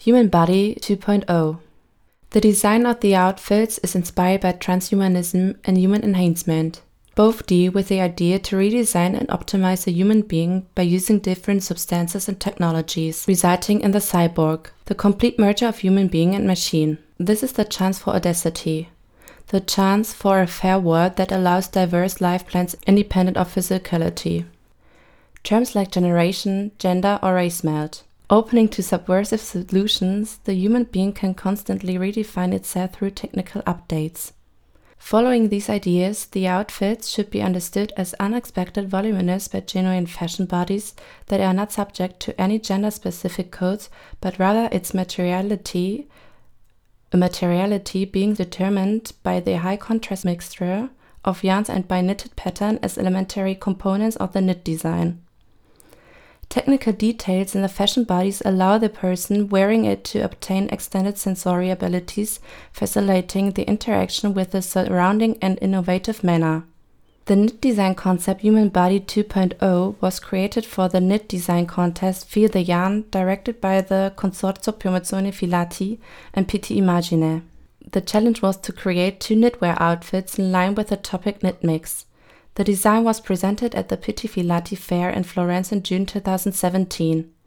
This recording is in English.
Human Body 2.0. The design of the outfits is inspired by transhumanism and human enhancement. Both deal with the idea to redesign and optimize a human being by using different substances and technologies, resulting in the cyborg, the complete merger of human being and machine. This is the chance for audacity, the chance for a fair world that allows diverse life plans independent of physicality. Terms like generation, gender, or race melt. Opening to subversive solutions, the human being can constantly redefine itself through technical updates. Following these ideas, the outfits should be understood as unexpected, voluminous but genuine fashion bodies that are not subject to any gender-specific codes, but rather its materiality being determined by the high contrast mixture of yarns and by knitted pattern as elementary components of the knit design. Technical details in the fashion bodies allow the person wearing it to obtain extended sensory abilities, facilitating the interaction with the surrounding in innovative manner. The knit design concept Human Body 2.0 was created for the knit design contest Feel the Yarn, directed by the Consorzio Promozione Filati and PT Imagine. The challenge was to create 2 knitwear outfits in line with the topic knit mix. The design was presented at the PT Filati Fair in Florence in June 2017.